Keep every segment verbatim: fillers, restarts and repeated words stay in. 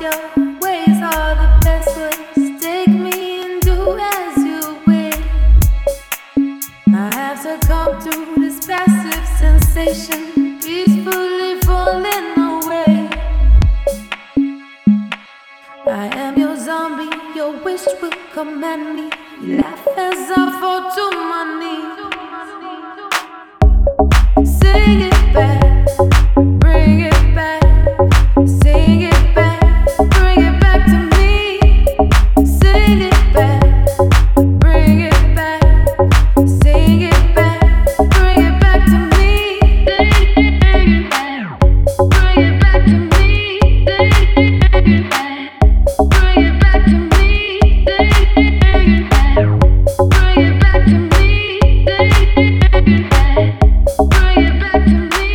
your ways are the best ways. Take me and do as you wish. I have succumbed to this passive sensation, peacefully falling away. I am your zombie, your wish will command me. You laugh as I fall to my knees. Sing it back, bring it back. Sing it back, bring it back to me. Sing it back, bring it back. Sing it back, bring it back to me. Bring it back, bring it back to me. Bring it back, bring it back to me. Bring it back, bring it back to me. Bring it back, bring it back to me.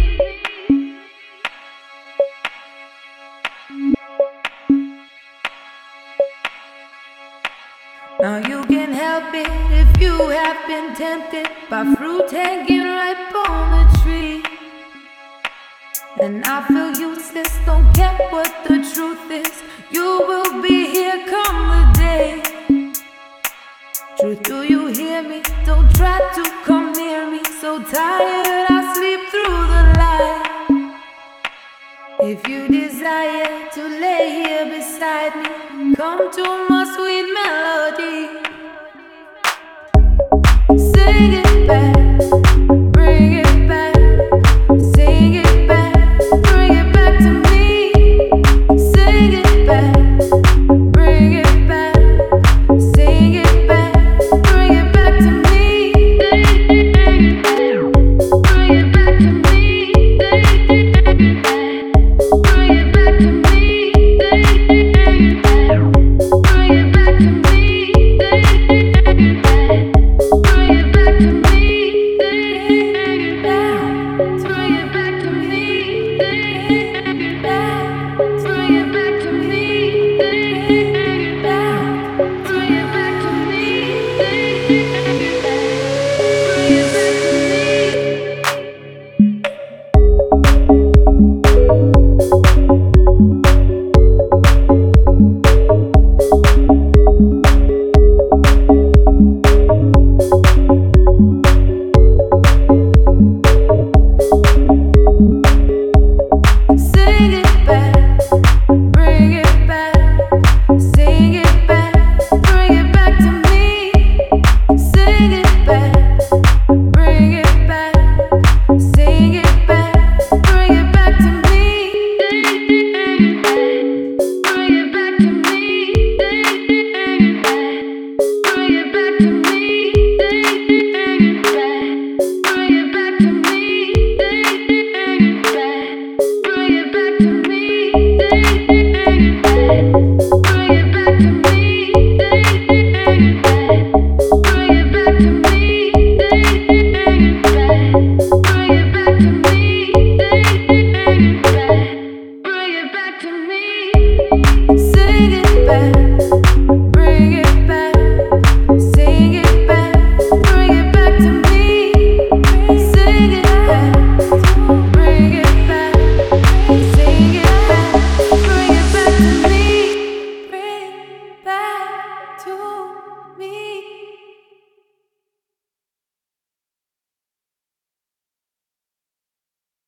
Now you can help it if you have been tempted by fruit hanging ripe on the tree. And I feel useless, don't care what the truth is. You will be here come the day. Truth, do you hear me? Don't try to come near me. So tired I sleep through the light. If you desire to lay here beside me, come to my sweet melody. Sing it back, bring it back. Sing it back, bring it back to me. Sing it back, bring it back. Sing it back, bring it back to me. Bring it back, bring it back to me. Bring it back. Bring it back to me, bring it back. Bring it back to me, bring it back. Bring it back to me, bring it back. Bring it back to me, bring it back. Bring it back to me, bring it back. Bring it back to me, bring it back. Bring it back to Sing it back, bring it back. Sing it back, bring it back to me. Sing it back, bring it back. Sing it back, bring it back to me. Bring it back, bring it back to me. Bring it back, bring it back to me. Bring it back, bring it back to me. Bring it back. Bring it back to me, bring it back. Bring it back to me, bring it back. Bring it back to me, bring it back. Bring it back to me, bring it back. Bring it back to me. Sing it back.